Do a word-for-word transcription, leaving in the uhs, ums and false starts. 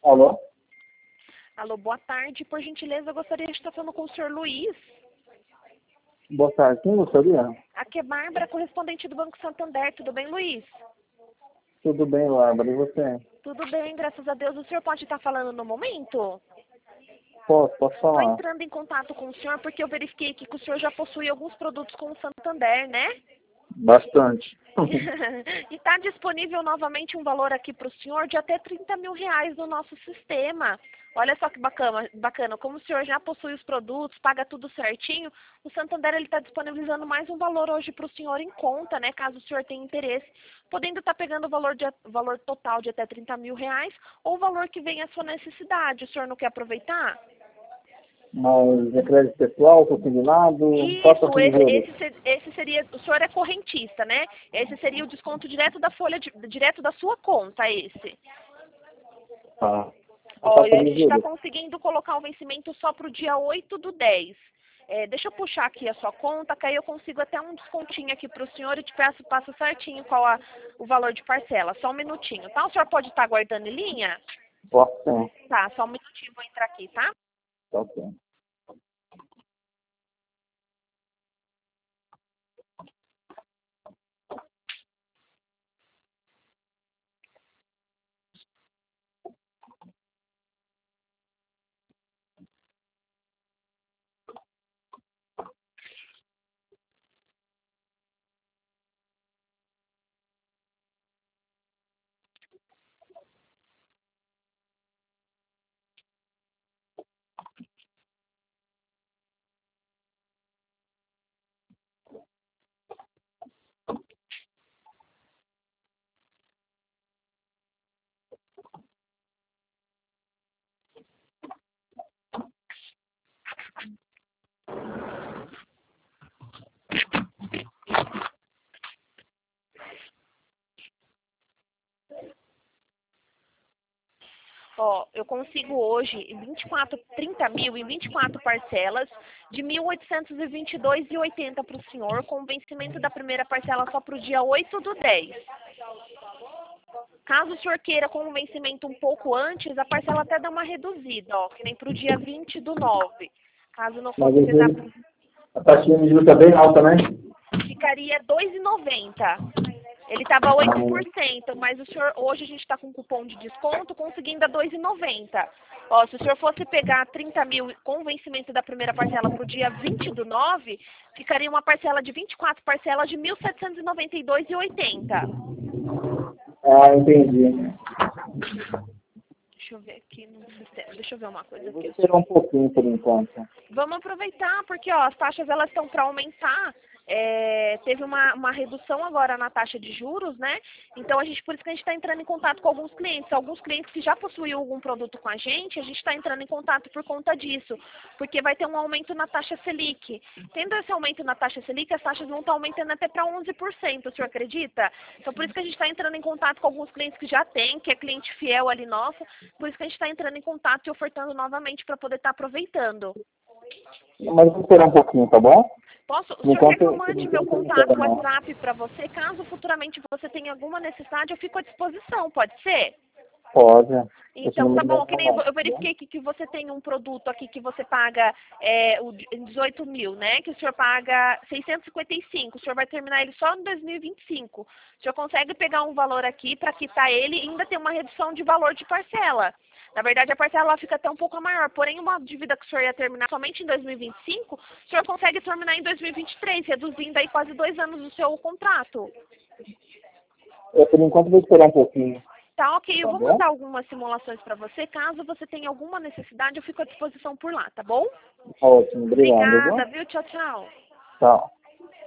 Alô? Alô, boa tarde. Por gentileza, eu gostaria de estar falando com o senhor Luiz. Boa tarde. Quem gostaria? Aqui é Bárbara, correspondente do Banco Santander. Tudo bem, Luiz? Tudo bem, Bárbara. E você? Tudo bem, graças a Deus. O senhor pode estar falando no momento? Posso, posso Estou falar? entrando em contato com o senhor porque eu verifiquei aqui que o senhor já possui alguns produtos com o Santander, né? Bastante. E está disponível novamente um valor aqui para o senhor de até trinta mil reais no nosso sistema. Olha só que bacana, bacana, como o senhor já possui os produtos, paga tudo certinho, o Santander está disponibilizando mais um valor hoje para o senhor em conta, né, caso o senhor tenha interesse, podendo estar pegando o valor, de, valor total de até trinta mil reais ou o valor que vem à sua necessidade. O senhor não quer aproveitar? Mas é crédito pessoal, consignado, faça Isso, com esse, juros. esse, se- esse seria, o senhor é correntista, né? Esse seria o desconto direto da folha, de, direto da sua conta, esse. Tá. Ó, e Faça a com gente está juros. conseguindo colocar o vencimento só para o dia oito do dez. É, deixa eu puxar aqui a sua conta, que aí eu consigo até um descontinho aqui para o senhor e te peço, passo certinho qual a, o valor de parcela. Só um minutinho, tá? O senhor pode estar aguardando em linha? Posso sim. Tá, só um minutinho, vou entrar aqui, tá? Tá ok. Ó, eu consigo hoje em vinte e quatro, trinta mil em vinte e quatro parcelas de mil oitocentos e vinte e dois e oitenta para o senhor, com o vencimento da primeira parcela só para o dia oito do dez. Caso o senhor queira com um vencimento um pouco antes, a parcela até dá uma reduzida, ó, que nem para o dia vinte do nove. Caso não Mas fosse os pegar, juros, a taxinha de juros tá bem alta, né? ficaria dois reais e noventa centavos. Ele estava oito por cento, mas o senhor, hoje a gente está com cupom de desconto, conseguindo a dois reais e noventa centavos. Ó, se o senhor fosse pegar trinta mil com o vencimento da primeira parcela para o dia vinte do nove, ficaria uma parcela de vinte e quatro parcelas de mil setecentos e noventa e dois reais e oitenta centavos. Ah, entendi. Deixa eu ver aqui no sistema, deixa eu ver uma coisa Eu vou aqui. esperar um pouquinho por enquanto. Vamos aproveitar, porque ó, as taxas elas estão para aumentar. É, teve uma, uma redução agora na taxa de juros, né? Então a gente, por isso que a gente está entrando em contato com alguns clientes. Alguns clientes que já possuíam algum produto com a gente, a gente está entrando em contato por conta disso, porque vai ter um aumento na taxa Selic. Tendo esse aumento na taxa Selic, as taxas vão estar aumentando até para onze por cento, o senhor acredita? Então por isso que a gente está entrando em contato com alguns clientes que já tem, que é cliente fiel ali nosso, por isso que a gente está entrando em contato e ofertando novamente para poder estar aproveitando. Mas vou esperar um pouquinho, tá bom? Posso? O Por senhor quer enquanto, que eu por mande meu enquanto não contato quero não. WhatsApp para você? Caso futuramente você tenha alguma necessidade, eu fico à disposição, pode ser? Pode. Esse Então, tá número bom, não que é nem eu não, eu tá bom? verifiquei aqui que você tem um produto aqui que você paga é, o de- dezoito mil, né? Que o senhor paga seiscentos e cinquenta e cinco, o senhor vai terminar ele só em dois mil e vinte e cinco. O senhor consegue pegar um valor aqui para quitar ele e ainda ter uma redução de valor de parcela. Na verdade, a parcela ela fica até um pouco maior, porém, uma dívida que o senhor ia terminar somente em dois mil e vinte e cinco, o senhor consegue terminar em dois mil e vinte e três, reduzindo aí quase dois anos o seu contrato. É, por enquanto vou esperar um pouquinho, Tá, ok. Eu tá vou bom? mandar algumas simulações para você. Caso você tenha alguma necessidade, eu fico à disposição por lá, tá bom? Ótimo, obrigado, Obrigada, viu? viu? Tchau, tchau. Tchau.